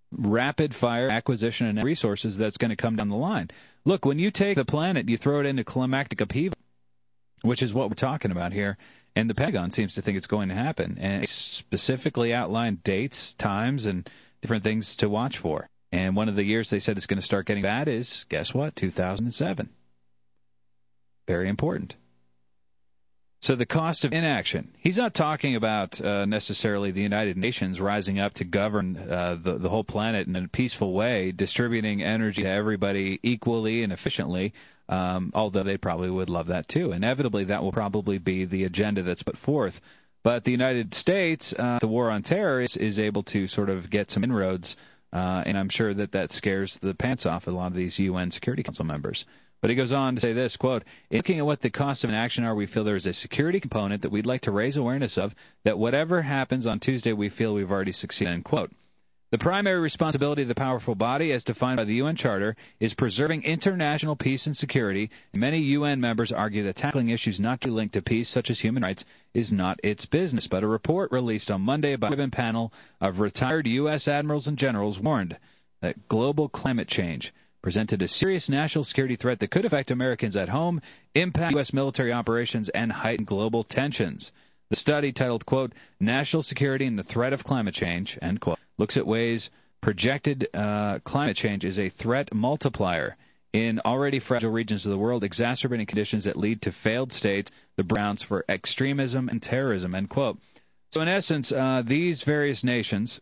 rapid-fire acquisition and resources that's going to come down the line. Look, when you take the planet, you throw it into climactic upheaval, which is what we're talking about here, and the Pentagon seems to think it's going to happen. And it specifically outlined dates, times, and different things to watch for. And one of the years they said it's going to start getting bad is, guess what, two thousand seven. Very important. So the cost of inaction. He's not talking about uh, necessarily the United Nations rising up to govern uh, the, the whole planet in a peaceful way, distributing energy to everybody equally and efficiently, um, although they probably would love that too. Inevitably, that will probably be the agenda that's put forth. But the United States, uh, the war on terror, is, is able to sort of get some inroads, uh, and I'm sure that that scares the pants off a lot of these U N Security Council members. But he goes on to say this, quote, "In looking at what the cost of inaction are, we feel there is a security component that we'd like to raise awareness of, that whatever happens on Tuesday, we feel we've already succeeded," end quote. The primary responsibility of the powerful body, as defined by the U N Charter, is preserving international peace and security. Many U N members argue that tackling issues not directly linked to peace, such as human rights, is not its business. But a report released on Monday by a panel of retired U S admirals and generals warned that global climate change presented a serious national security threat that could affect Americans at home, impact U S military operations, and heighten global tensions. The study, titled, quote, "National Security and the Threat of Climate Change," end quote, looks at ways projected uh, climate change is a threat multiplier in already fragile regions of the world, exacerbating conditions that lead to failed states, the grounds for extremism and terrorism, end quote. So in essence, uh, these various nations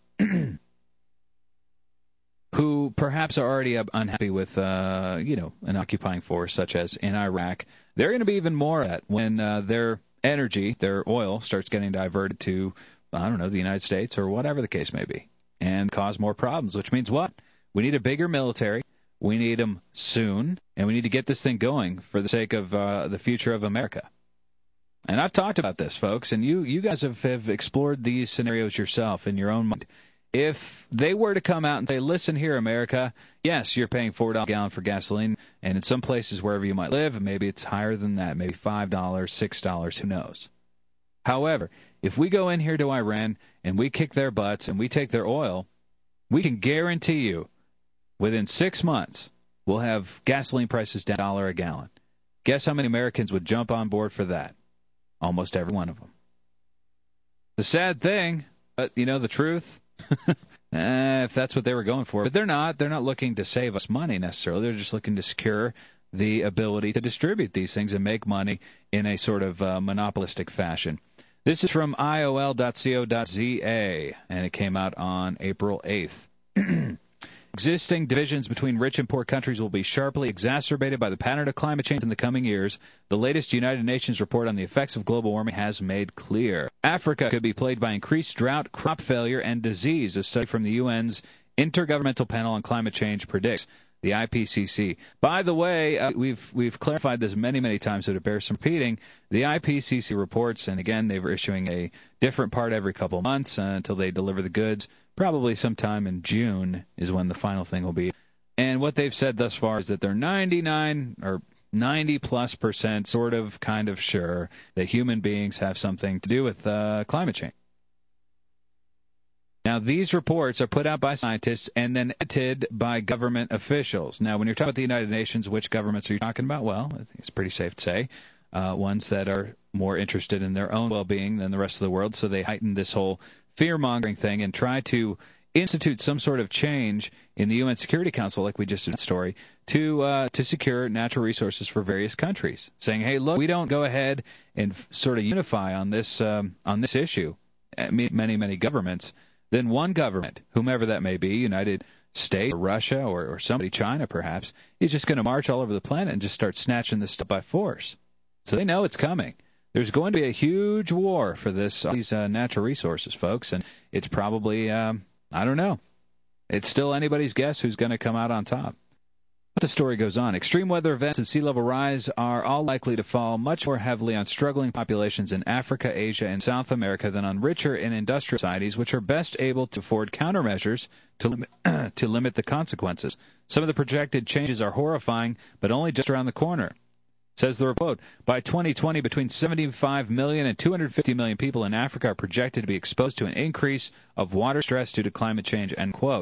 who perhaps are already unhappy with, uh, you know, an occupying force such as in Iraq, they're going to be even more at when uh, their energy, their oil, starts getting diverted to, I don't know, the United States or whatever the case may be, and cause more problems, which means what? We need a bigger military, we need them soon, and we need to get this thing going for the sake of uh, the future of America. And I've talked about this, folks, and you, you guys have, have explored these scenarios yourself in your own mind. If they were to come out and say, listen here, America, yes, you're paying four dollars a gallon for gasoline, and in some places wherever you might live, maybe it's higher than that, maybe five dollars, six dollars, who knows. However, if we go in here to Iran and we kick their butts and we take their oil, we can guarantee you within six months we'll have gasoline prices down a dollar a gallon. Guess how many Americans would jump on board for that? Almost every one of them. The sad thing, but you know the truth, eh, if that's what they were going for. But they're not. They're not looking to save us money necessarily. They're just looking to secure the ability to distribute these things and make money in a sort of uh, monopolistic fashion. This is from I O L dot co dot Z A, and it came out on April eighth. Existing divisions between rich and poor countries will be sharply exacerbated by the pattern of climate change in the coming years. The latest United Nations report on the effects of global warming has made clear. Africa could be plagued by increased drought, crop failure, and disease, a study from the U N's Intergovernmental Panel on Climate Change predicts. The I P C C. By the way, uh, we've we've clarified this many, many times, so it bears some repeating. The I P C C reports, and again, they were issuing a different part every couple of months uh, until they deliver the goods. Probably sometime in June is when the final thing will be. And what they've said thus far is that they're ninety-nine or ninety plus percent sort of kind of sure that human beings have something to do with uh, climate change. Now, these reports are put out by scientists and then edited by government officials. Now, when you're talking about the United Nations, which governments are you talking about? Well, I think it's pretty safe to say uh, ones that are more interested in their own well-being than the rest of the world, so they heighten this whole fear-mongering thing and try to institute some sort of change in the U N Security Council, like we just did in the story, to uh, to secure natural resources for various countries, saying, hey, look, we don't go ahead and f- sort of unify on this um, on this issue, many, many governments, then one government, whomever that may be, United States or Russia or, or somebody, China perhaps, is just going to march all over the planet and just start snatching this stuff by force. So they know it's coming. There's going to be a huge war for this, all these uh, natural resources, folks, and it's probably, um, I don't know. It's still anybody's guess who's going to come out on top. But the story goes on. Extreme weather events and sea level rise are all likely to fall much more heavily on struggling populations in Africa, Asia, and South America than on richer and industrial societies, which are best able to afford countermeasures to limit, to limit the consequences. Some of the projected changes are horrifying, but only just around the corner. Says the report, by twenty twenty, between seventy-five million and two hundred fifty million people in Africa are projected to be exposed to an increase of water stress due to climate change, end quote.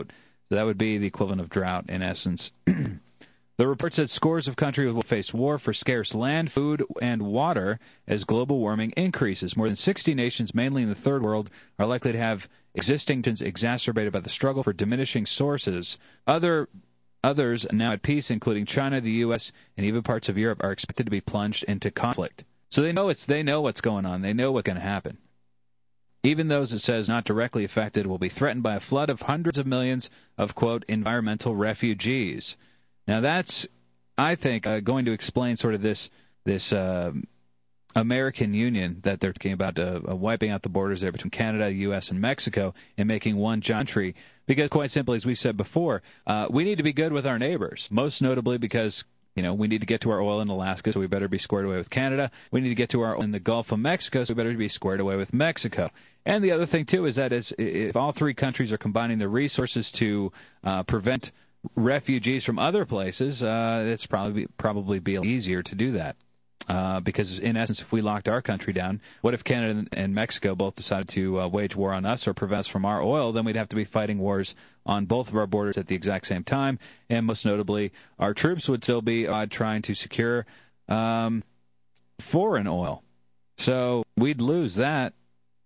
So that would be the equivalent of drought in essence. The report said scores of countries will face war for scarce land, food, and water as global warming increases. More than sixty nations, mainly in the third world, are likely to have existing tensions exacerbated by the struggle for diminishing sources. Other Others, now at peace, including China, the U S, and even parts of Europe, are expected to be plunged into conflict. So they know it's they know what's going on. They know what's going to happen. Even those, it says, not directly affected will be threatened by a flood of hundreds of millions of, quote, environmental refugees. Now that's, I think, uh, going to explain sort of this this uh, American Union that they're talking about, uh, uh, wiping out the borders there between Canada, U S, and Mexico and making one giant country. Because quite simply, as we said before, uh, we need to be good with our neighbors, most notably because, you know, we need to get to our oil in Alaska, so we better be squared away with Canada. We need to get to our oil in the Gulf of Mexico, so we better be squared away with Mexico. And the other thing, too, is that is if all three countries are combining their resources to uh, prevent refugees from other places, uh, it's probably probably be easier to do that. Uh, because, in essence, if we locked our country down, what if Canada and Mexico both decided to uh, wage war on us or prevent us from our oil? Then we'd have to be fighting wars on both of our borders at the exact same time. And most notably, our troops would still be uh, trying to secure um, foreign oil. So we'd lose that.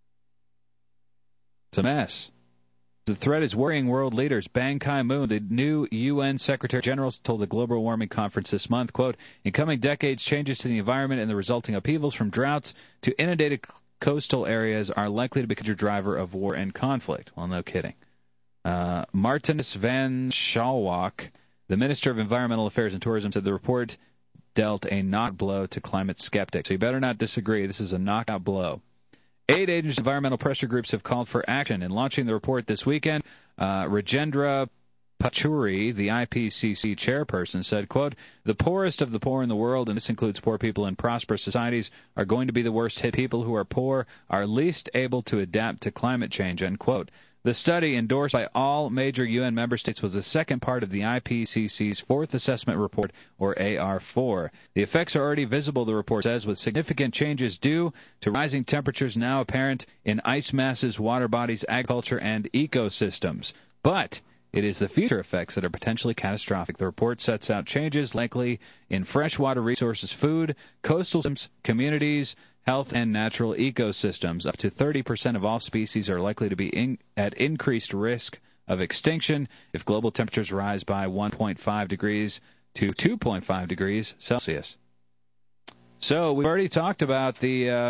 It's a mess. The threat is worrying world leaders. Ban Ki-moon, the new U N Secretary General, told the Global Warming Conference this month, quote, in coming decades, changes to the environment and the resulting upheavals from droughts to inundated coastal areas are likely to become a driver of war and conflict. Well, no kidding. Uh, Martinus van Schalwak, the Minister of Environmental Affairs and Tourism, said the report dealt a knockout blow to climate skeptics. So you better not disagree. This is a knockout blow. Eight agency environmental pressure groups have called for action. In launching the report this weekend, uh, Rajendra Pachauri, the I P C C chairperson, said, quote, the poorest of the poor in the world, and this includes poor people in prosperous societies, are going to be the worst hit. People who are poor are least able to adapt to climate change, end quote. The study, endorsed by all major U N member states, was the second part of the I P C C's fourth assessment report, or A R four. The effects are already visible, the report says, with significant changes due to rising temperatures now apparent in ice masses, water bodies, agriculture, and ecosystems. But it is the future effects that are potentially catastrophic. The report sets out changes likely in freshwater resources, food, coastal systems, communities, health, and natural ecosystems. Up to thirty percent of all species are likely to be in, at increased risk of extinction if global temperatures rise by one point five degrees to two point five degrees Celsius. So we've already talked about the uh,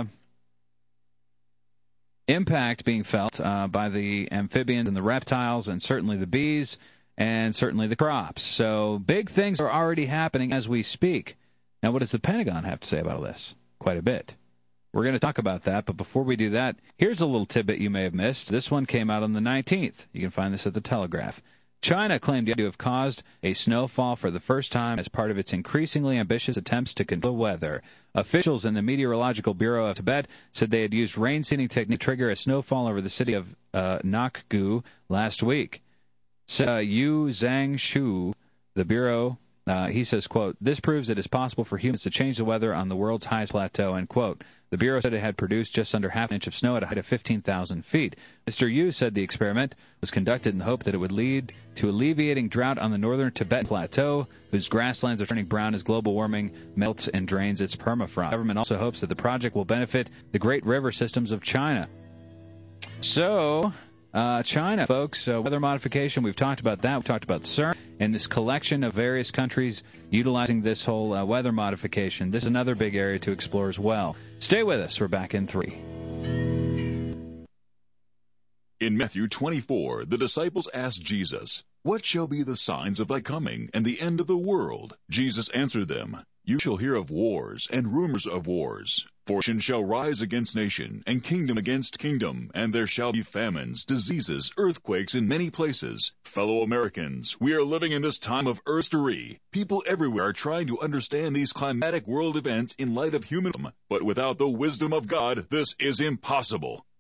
impact being felt uh, by the amphibians and the reptiles, and certainly the bees, and certainly the crops. So big things are already happening as we speak. Now, what does the Pentagon have to say about this? Quite a bit. We're going to talk about that, but before we do that, here's a little tidbit you may have missed. This one came out on the nineteenth. You can find this at the Telegraph. China claimed to have caused a snowfall for the first time as part of its increasingly ambitious attempts to control weather. Officials in the Meteorological Bureau of Tibet said they had used rain seeding technique to trigger a snowfall over the city of uh, Nakgu last week. Uh, Yu Zhangshu, the Bureau, uh, he says, quote, this proves it is possible for humans to change the weather on the world's highest plateau, end quote. The Bureau said it had produced just under half an inch of snow at a height of fifteen thousand feet. Mister Yu said the experiment was conducted in the hope that it would lead to alleviating drought on the northern Tibetan plateau, whose grasslands are turning brown as global warming melts and drains its permafrost. The government also hopes that the project will benefit the great river systems of China. So, uh, China, folks, uh, weather modification, we've talked about that. We've talked about CERN and this collection of various countries utilizing this whole uh, weather modification. This is another big area to explore as well. Stay with us. We're back in three. In Matthew twenty-four, the disciples asked Jesus, what shall be the signs of thy coming and the end of the world? Jesus answered them, you shall hear of wars and rumors of wars. For nation shall rise against nation, and kingdom against kingdom, and there shall be famines, diseases, earthquakes in many places. Fellow Americans, we are living in this time of history. People everywhere are trying to understand these climatic world events in light of human wisdom, but without the wisdom of God, this is impossible.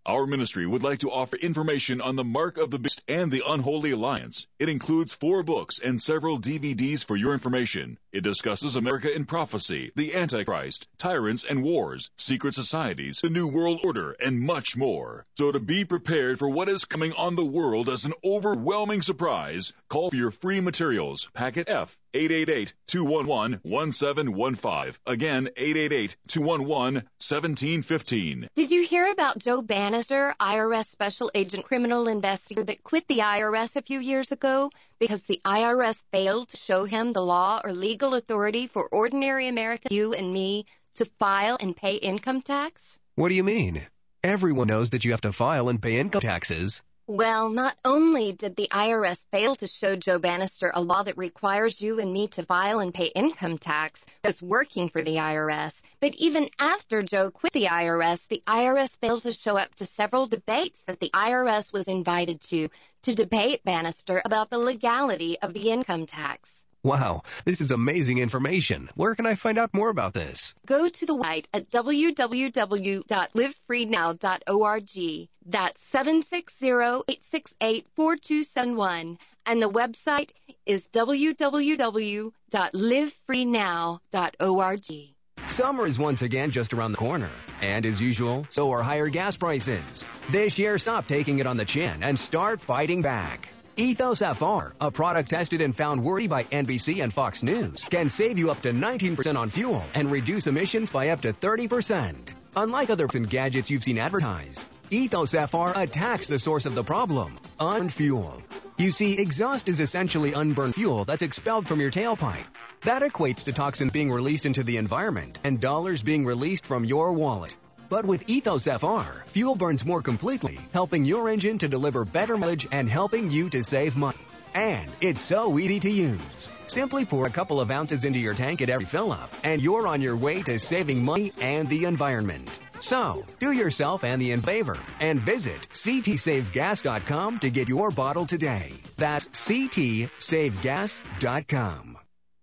Our ministry would like to offer information on the Mark of the Beast and the Unholy Alliance. It includes four books and several D V Ds for your information. It discusses America in prophecy, the Antichrist, tyrants and wars, secret societies, the New World Order, and much more. So to be prepared for what is coming on the world as an overwhelming surprise, call for your free materials, packet F, eight eight eight, two one one, one seven one five. Again, eight eight eight, two one one, one seven one five. Did you hear about Joe Bannister, I R S Special Agent Criminal Investigator that quit the I R S a few years ago because the I R S failed to show him the law or legal authority for ordinary American, you and me, to file and pay income tax? What do you mean? Everyone knows that you have to file and pay income taxes. Well, not only did the I R S fail to show Joe Bannister a law that requires you and me to file and pay income tax as working for the I R S, but even after Joe quit the I R S, the I R S failed to show up to several debates that the I R S was invited to, to debate Bannister about the legality of the income tax. Wow, this is amazing information. Where can I find out more about this? Go to the website at w w w dot live free now dot org. That's seven six zero, eight six eight, four two seven one. And the website is w w w dot live free now dot org. Summer is once again just around the corner. And as usual, so are higher gas prices. This year, stop taking it on the chin and start fighting back. Ethos F R, a product tested and found worthy by N B C and Fox News, can save you up to nineteen percent on fuel and reduce emissions by up to thirty percent. Unlike other gadgets you've seen advertised, Ethos F R attacks the source of the problem, unburned fuel. You see, exhaust is essentially unburned fuel that's expelled from your tailpipe. That equates to toxins being released into the environment and dollars being released from your wallet. But with Ethos F R, fuel burns more completely, helping your engine to deliver better mileage and helping you to save money. And it's so easy to use. Simply pour a couple of ounces into your tank at every fill-up, and you're on your way to saving money and the environment. So, do yourself and the in favor and visit c t save gas dot com to get your bottle today. That's c t save gas dot com.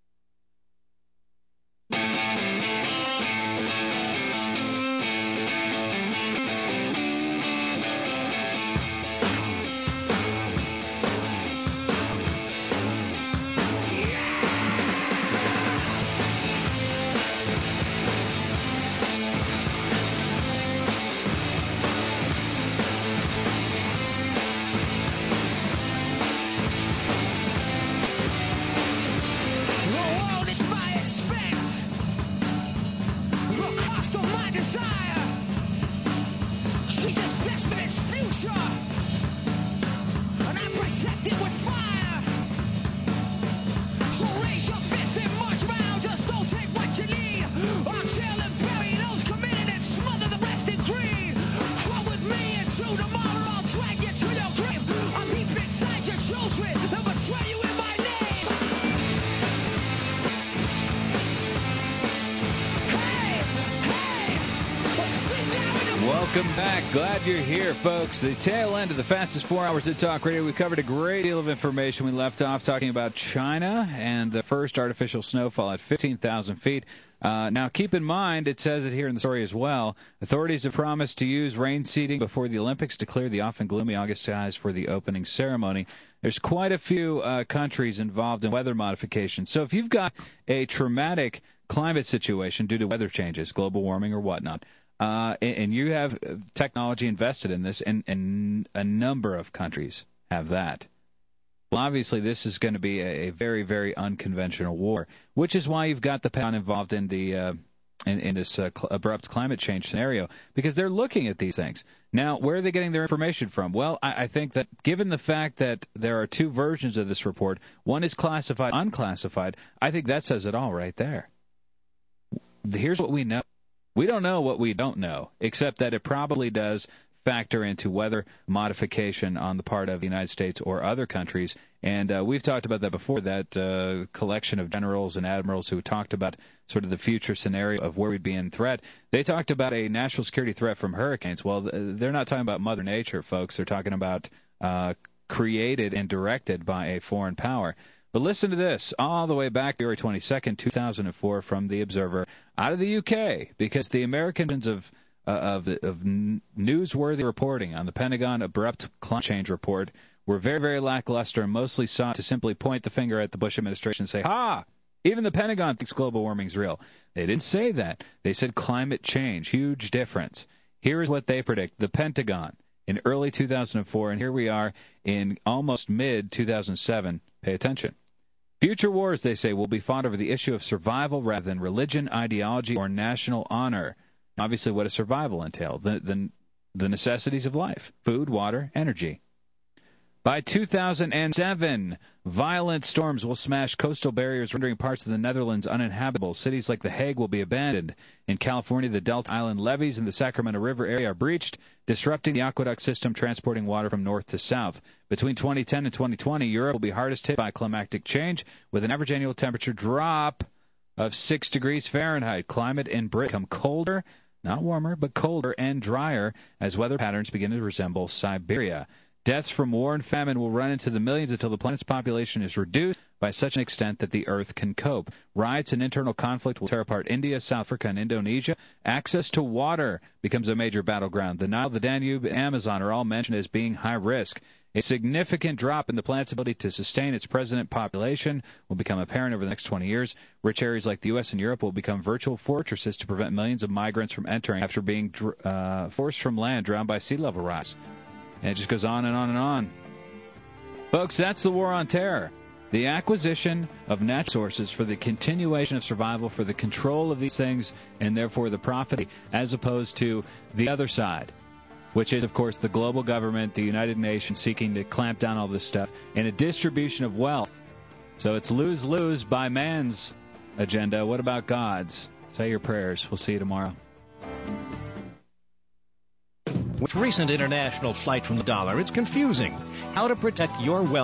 Welcome back. Glad you're here, folks. The tail end of the fastest four hours at Talk Radio. We covered a great deal of information. We left off talking about China and the first artificial snowfall at fifteen thousand feet. Uh, now, keep in mind, it says it here in the story as well, authorities have promised to use rain seeding before the Olympics to clear the often gloomy August skies for the opening ceremony. There's quite a few uh, countries involved in weather modification. So if you've got a traumatic climate situation due to weather changes, global warming or whatnot, Uh, and, and you have technology invested in this, and, and a number of countries have that. Well, obviously, this is going to be a, a very, very unconventional war, which is why you've got the Pentagon involved in the uh, in, in this uh, cl- abrupt climate change scenario, because they're looking at these things. Now, where are they getting their information from? Well, I, I think that given the fact that there are two versions of this report, one is classified, unclassified, I think that says it all right there. Here's what we know. We don't know what we don't know, except that it probably does factor into weather modification on the part of the United States or other countries. And uh, we've talked about that before, that uh, collection of generals and admirals who talked about sort of the future scenario of where we'd be in threat. They talked about a national security threat from hurricanes. Well, they're not talking about Mother Nature, folks. They're talking about uh, created and directed by a foreign power. But listen to this, all the way back February twenty-second, two thousand four, from The Observer, out of the U K, because the Americans of uh, of, of n- newsworthy reporting on the Pentagon abrupt climate change report were very, very lackluster and mostly sought to simply point the finger at the Bush administration and say, ha, even the Pentagon thinks global warming is real. They didn't say that. They said climate change, huge difference. Here is what they predict. The Pentagon in early two thousand four, and here we are in almost mid two thousand seven. Pay attention. Future wars, they say, will be fought over the issue of survival rather than religion, ideology, or national honor. Obviously, what does survival entail? The, the, the necessities of life, food, water, energy. By two thousand seven, violent storms will smash coastal barriers, rendering parts of the Netherlands uninhabitable. Cities like The Hague will be abandoned. In California, the Delta Island levees in the Sacramento River area are breached, disrupting the aqueduct system transporting water from north to south. Between twenty ten and twenty twenty, Europe will be hardest hit by climatic change, with an average annual temperature drop of six degrees Fahrenheit. Climate in Britain become colder, not warmer, but colder and drier as weather patterns begin to resemble Siberia. Deaths from war and famine will run into the millions until the planet's population is reduced by such an extent that the Earth can cope. Riots and internal conflict will tear apart India, South Africa, and Indonesia. Access to water becomes a major battleground. The Nile, the Danube, and Amazon are all mentioned as being high risk. A significant drop in the planet's ability to sustain its present population will become apparent over the next twenty years. Rich areas like the U S and Europe will become virtual fortresses to prevent millions of migrants from entering after being uh, forced from land drowned by sea level rise. And it just goes on and on and on. Folks, that's the war on terror. The acquisition of natural sources for the continuation of survival, for the control of these things, and therefore the profit, as opposed to the other side, which is, of course, the global government, the United Nations, seeking to clamp down all this stuff, and a distribution of wealth. So it's lose-lose by man's agenda. What about God's? Say your prayers. We'll see you tomorrow. With recent international flight from the dollar, it's confusing. How to protect your wealth